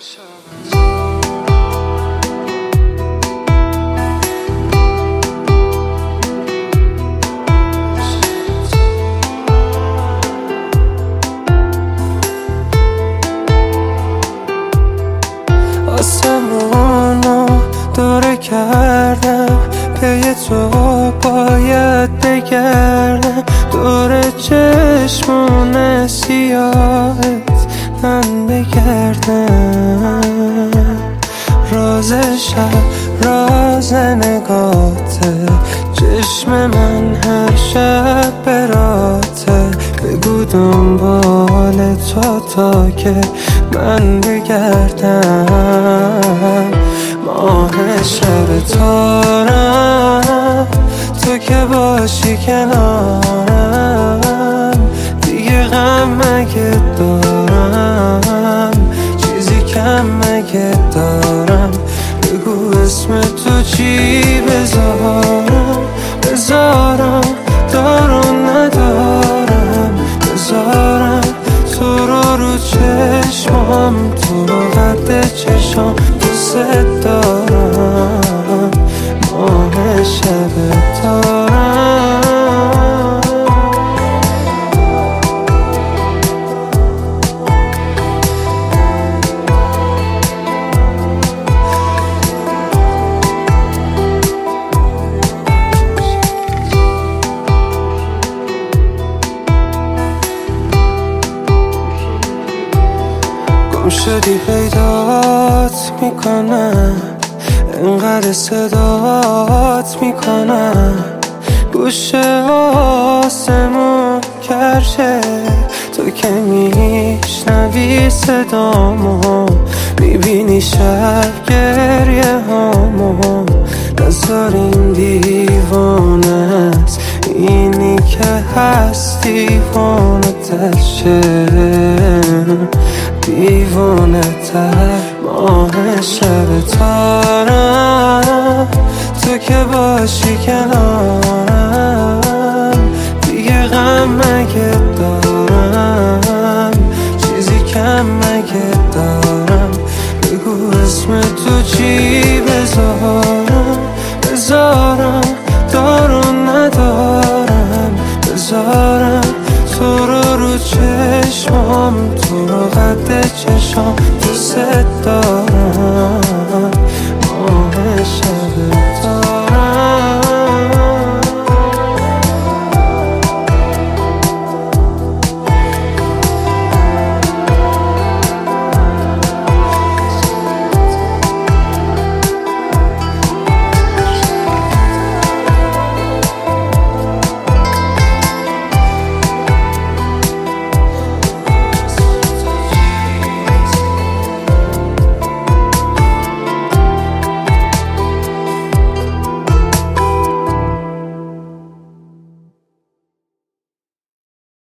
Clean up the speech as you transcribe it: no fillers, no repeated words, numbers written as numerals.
آسمونو دوره کردم، پی تو باید بگردم، دور چشمون سیاهت من بگردم. راز شب راز نگاته، چشم من هر شب براته، بگو دنبال تو تا که من بگردم. ماه شب تارم، تو که باشی کنارم، دیگه غم مگه دارم، چیزی کم مگه دارم، بگو اسم تو چی بذارم، دارم ندارم، بذارم تو رو چشمام، تو رو قد چشام، دوست دارم. ماه شب تارم، گم شدی پیدات میکنم، انقدر صدات میکنم، گوشه آسمون کرشه، تو که میشنوی صدامو، میبینی شب گریه هامو، نذار این دیوانه است، اینی که هست دیوانه تشه، دیوانه تر. ماه شب تارم، تو که باشی کنارم، دیگه غم مگه دارم، چیزی کم مگه دارم، بگو اسم تو چی بذارم، دارم ندارم، بذارم تو رو چشمام، تو رو قد چشام، دوست دارم.